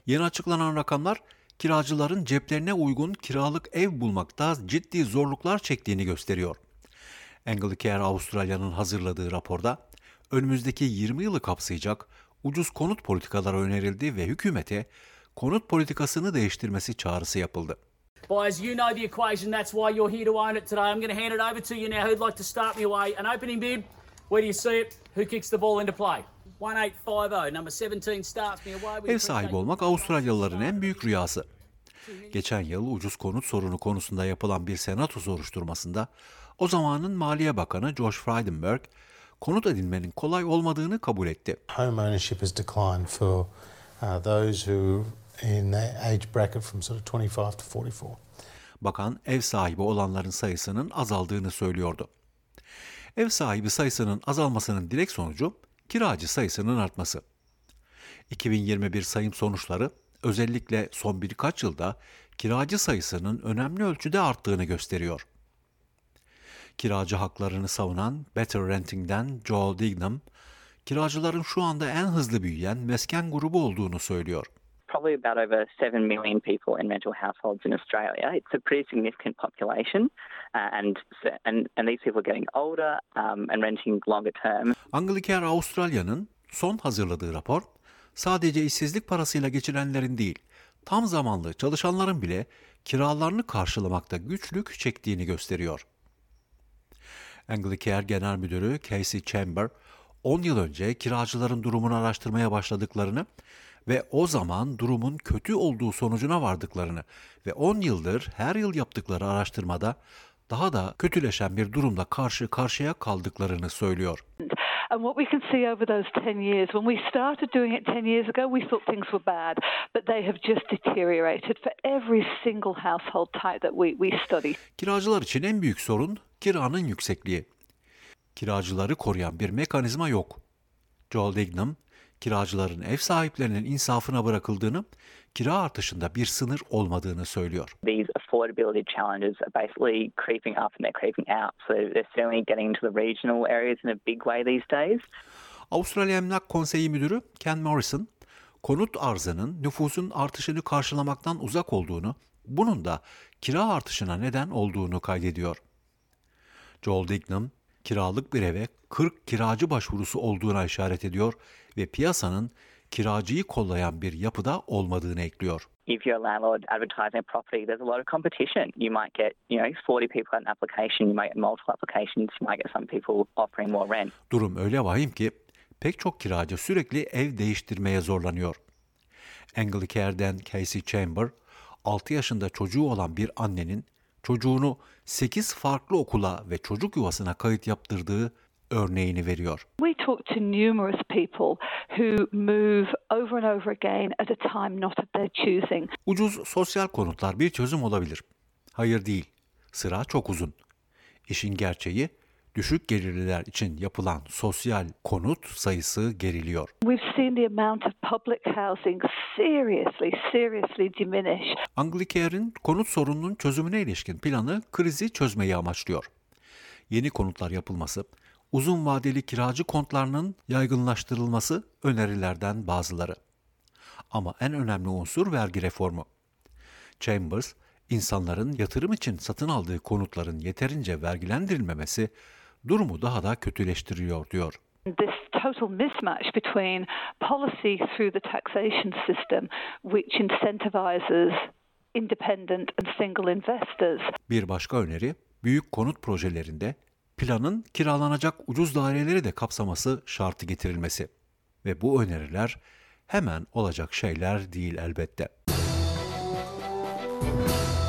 Yeni açıklanan rakamlar kiracıların ceplerine uygun kiralık ev bulmakta ciddi zorluklar çektiğini gösteriyor. Anglicare Avustralya'nın hazırladığı raporda önümüzdeki 20 yılı kapsayacak ucuz konut politikaları önerildi ve hükümete konut politikasını değiştirmesi çağrısı yapıldı. Boys, you know the equation. That's why you're here to own it today. I'm going to hand it over to you now. Who'd like to start me away? An opening bid. Where do you see it? Who kicks the ball into play? 1850. Number 17 starts me away. Ev sahibi olmak Avustralyalıların en büyük rüyası. Geçen yıl ucuz konut sorunu konusunda yapılan bir senato soruşturmasında o zamanın Maliye Bakanı Josh Frydenberg, konut edinmenin kolay olmadığını kabul etti. Home ownership has declined for those who in that age bracket from sort of 25 to 44. Bakan ev sahibi olanların sayısının azaldığını söylüyordu. Ev sahibi sayısının azalmasının direkt sonucu kiracı sayısının artması. 2021 sayım sonuçları özellikle son birkaç yılda kiracı sayısının önemli ölçüde arttığını gösteriyor. Kiracı haklarını savunan Better Renting'den Joel Dignam, kiracıların şu anda en hızlı büyüyen mesken grubu olduğunu söylüyor. Probably about over 7 million people in rental households in Australia. It's a pretty significant population, and these people are getting older and renting longer term. Anglicare Avustralya'nın son hazırladığı rapor, sadece işsizlik parasıyla geçinenlerin değil, tam zamanlı çalışanların bile kiralarını karşılamakta güçlük çektiğini gösteriyor. Anglicare Genel Müdürü Casey Chamber, 10 yıl önce kiracıların durumunu araştırmaya başladıklarını ve o zaman durumun kötü olduğu sonucuna vardıklarını ve 10 yıldır her yıl yaptıkları araştırmada daha da kötüleşen bir durumla karşı karşıya kaldıklarını söylüyor. And what we can see over those 10 years, when we started doing it 10 years ago, we thought things were bad, but they have just deteriorated for every single household type that we study. Kiracılar için en büyük sorun kiranın yüksekliği. Kiracıları koruyan bir mekanizma yok. Joel Dignam, kiracıların ev sahiplerinin insafına bırakıldığını, kira artışında bir sınır olmadığını söylüyor. These affordability challenges are basically creeping up and they're creeping out. So they're certainly getting into the regional areas in a big way these days. Avustralya Emlak Konseyi Müdürü Ken Morrison, konut arzının nüfusun artışını karşılamaktan uzak olduğunu, bunun da kira artışına neden olduğunu kaydediyor. Joel Dignam, kiralık bir eve 40 kiracı başvurusu olduğuna işaret ediyor ve piyasanın kiracıyı kollayan bir yapıda olmadığını ekliyor. If you're a landlord advertising a property, there's a lot of competition. You might get, 40 people at an application, you might get multiple applications, you might get some people offering more rent. Durum öyle vahim ki pek çok kiracı sürekli ev değiştirmeye zorlanıyor. Anglicare'den Casey Chamber, 6 yaşında çocuğu olan bir annenin çocuğunu 8 farklı okula ve çocuk yuvasına kayıt yaptırdığı örneğini veriyor. We talk to numerous people who move over and over again at a time not of their choosing. Ucuz sosyal konutlar bir çözüm olabilir. Hayır değil. Sıra çok uzun. İşin gerçeği, düşük gelirliler için yapılan sosyal konut sayısı geriliyor. We've seen the amount of public housing seriously diminish. Anglicare'in konut sorununun çözümüne ilişkin planı krizi çözmeyi amaçlıyor. Yeni konutlar yapılması, uzun vadeli kiracı kontlarının yaygınlaştırılması önerilerden bazıları. Ama en önemli unsur vergi reformu. Chambers, insanların yatırım için satın aldığı konutların yeterince vergilendirilmemesi durumu daha da kötüleştiriyor diyor. This total mismatch between policy through the taxation system, which incentivizes independent and single investors. Bir başka öneri, büyük konut projelerinde planın kiralanacak ucuz daireleri de kapsaması şartı getirilmesi. Ve bu öneriler hemen olacak şeyler değil elbette.